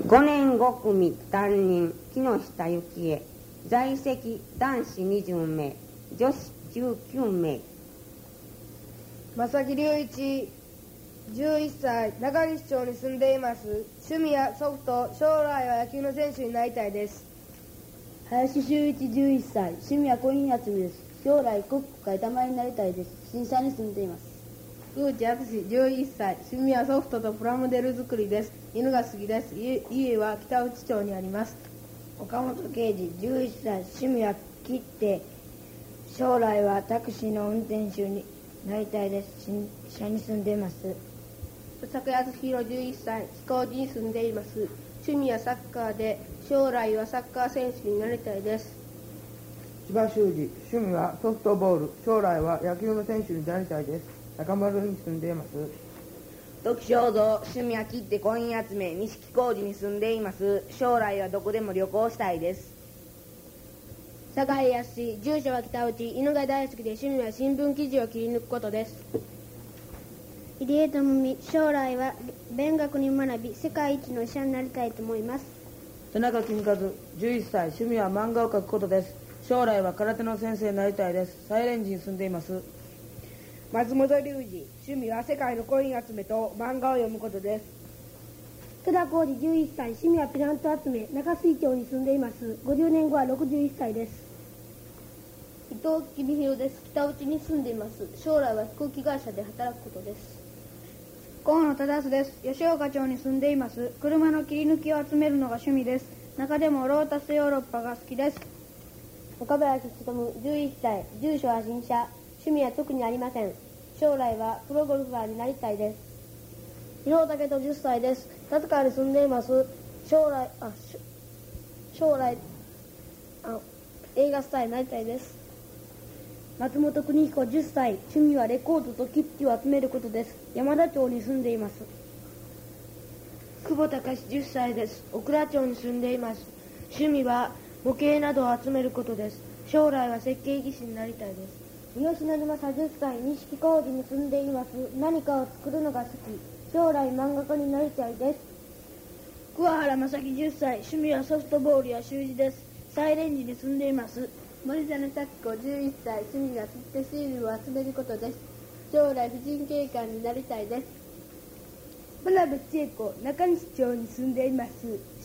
5年5組担任木下幸恵、在籍男子20名、女子19名。 正木隆一、11歳、中西町に住んでいます。趣味やソフト、将来は野球の選手になりたいです。 林修一、11歳、趣味はコイン集めです。将来コップか板前になりたいです。新社に住んでいます。 上内敦11歳、趣味はソフトとプラモデル作りです。犬が好きです。家は北内町にあります。 岡本啓二、11歳、趣味は切手、将来はタクシーの運転手になりたいです。新社に住んでいます。 佐康弘11歳、飛行時に住んでいます。趣味はサッカーで、将来はサッカー選手になりたいです。 千葉修二、趣味はソフトボール、将来は野球の選手になりたいです。中丸に住んでいます。 時正蔵、趣味は切ってコイン集め、錦小路に住んでいます。将来はどこでも旅行したいです。 坂井康、住所は北内、犬が大好きで趣味は新聞記事を切り抜くことです。 入江智美、将来は勉学に学び世界一の医者になりたいと思います。 田中公和、11歳、趣味は漫画を描くことです。将来は空手の先生になりたいです。西蓮寺に住んでいます。 松本隆二、趣味は世界のコイン集めと漫画を読むことです。 戸田浩二、11歳、趣味はペナント集め、中水町に住んでいます。50年後は61歳です。 伊藤公弘です。北内に住んでいます。将来は飛行機会社で働くことです。 河野忠です。吉岡町に住んでいます。車の切り抜きを集めるのが趣味です。中でもロータスヨーロッパが好きです。 岡林勉、11歳、住所は新社、趣味は特にありません。将来はプロゴルファーになりたいです。 広武と10歳です。立川に住んでいます。将来映画スターになりたいです。 松本邦彦、10歳、趣味はレコードと切手を集めることです。山田町に住んでいます。 久保隆10歳です。小倉町に住んでいます。趣味は模型などを集めることです。将来は設計技師になりたいです。 三好成政10歳、錦小路に住んでいます。何かを作るのが好き。将来漫画家になりたいです。 桑原正樹10歳、趣味はソフトボールや習字です。西蓮寺に住んでいます。 森実咲子11歳、趣味は切手シールを集めることです。将来婦人警官になりたいです。 村部千恵子、中西町に住んでいます。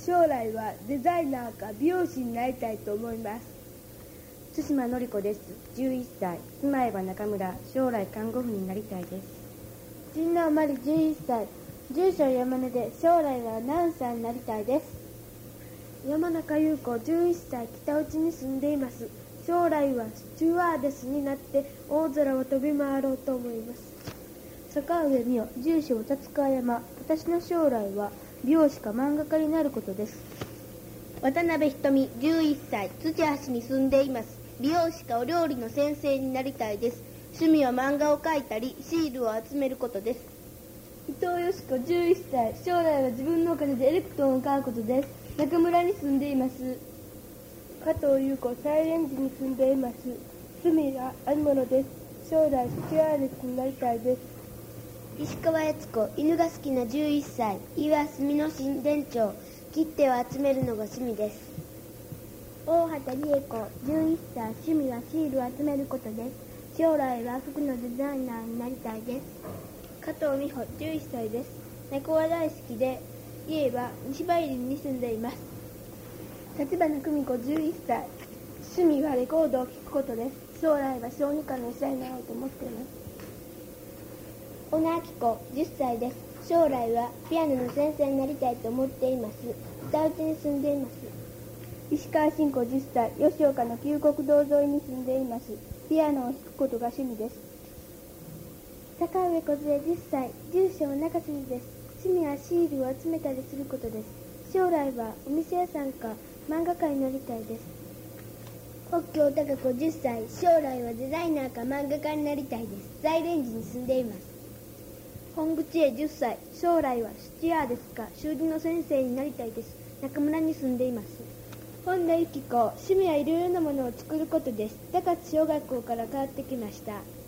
将来はデザイナーか美容師になりたいと思います。 津島典子です。11歳、住まいは中村、将来看護婦になりたいです。 陣内真理11歳、住所山根で将来はアナウンサーになりたいです。山中優子11歳、北内に住んでいます。将来はスチュワーデスになって大空を飛び回ろうと思います。坂上美代、住所立川山、私の将来は美容師か漫画家になることです。 渡辺瞳、11歳、土橋に住んでいます。美容師かお料理の先生になりたいです。趣味は漫画を描いたりシールを集めることです。 伊藤よし子11歳、将来は自分のお金でエレクトーンを買うことです。中村に住んでいます。加藤優子、西蓮寺に住んでいます。趣味は編み物です。将来スチュアーデスになりたいです。 石川悦子、犬が好きな11歳、岩住の新店長、切手を集めるのが趣味です。 大畑理恵子11歳、趣味はシールを集めることです。将来は服のデザイナーになりたいです。加藤美穂11歳です。猫は大好きで家は西梅林に住んでいます。立花久美子11歳、趣味はレコードを聴くことです。将来は小児科の医者になろうと思っています。 小野明子10歳です。将来はピアノの先生になりたいと思っています。北内に住んでいます。 石川慎子10歳、吉岡の旧国道沿いに住んでいます。ピアノを弾くことが趣味です。 坂上梢10歳、住所は中津です。趣味はシールを集めたりすることです。将来はお店屋さんか漫画家になりたいです。北京貴子10歳、将来はデザイナーか漫画家になりたいです。在蓮寺に住んでいます。 本口へ10歳、将来はスチュアーデスか習字の先生になりたいです。中村に住んでいます。本田由紀子、趣味はいろいろなものを作ることです。高津小学校から変わってきました。